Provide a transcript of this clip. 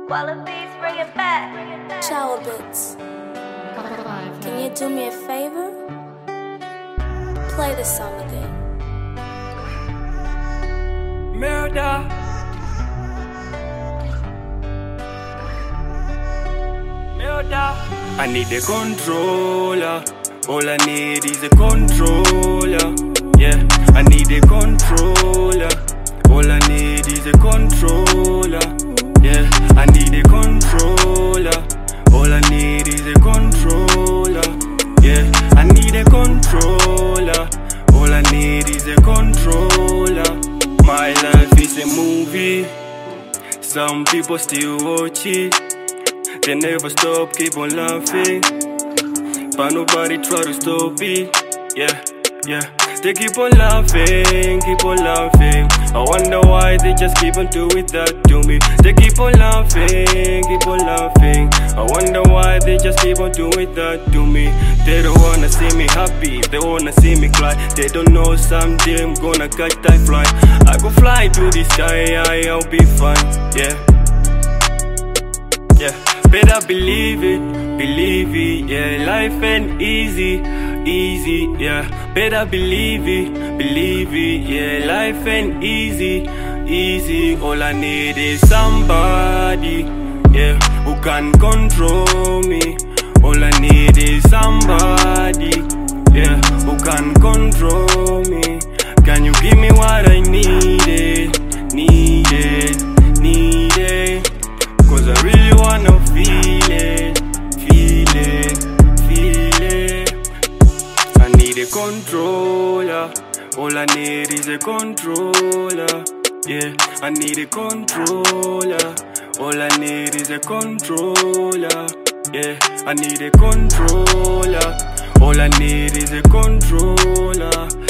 Wallabies, bring it back. Shower bits. Can you do me a favor? Play the song again. Murder. Murder. I need a controller. All I need is a controller. Yeah, I need a controller. All I need is a controller. Yeah, I need a controller. All I need is a controller. Yeah, I need a controller. All I need is a controller. My life is a movie. Some people still watch it. They never stop, keep on laughing. But nobody try to stop it. Yeah, yeah. They keep on laughing, keep on laughing. I wonder why they just keep on doing that to me. They keep on laughing, keep on laughing. I wonder why they just keep on doing that to me. They don't wanna see me happy, they wanna see me cry. They don't know someday I'm gonna catch that fly. I go fly to the sky, I'll be fine, yeah. Yeah, better believe it, yeah. Life ain't easy, yeah. Better believe it, yeah. Life ain't easy. All I need is somebody, yeah, who can control me. All I need is somebody, yeah, who can control me. Can you give me what I needed? Cause I really wanna feel it. I need a controller. All I need is a controller. Yeah, I need a controller. All I need is a controller. Yeah, I need a controller. All I need is a controller.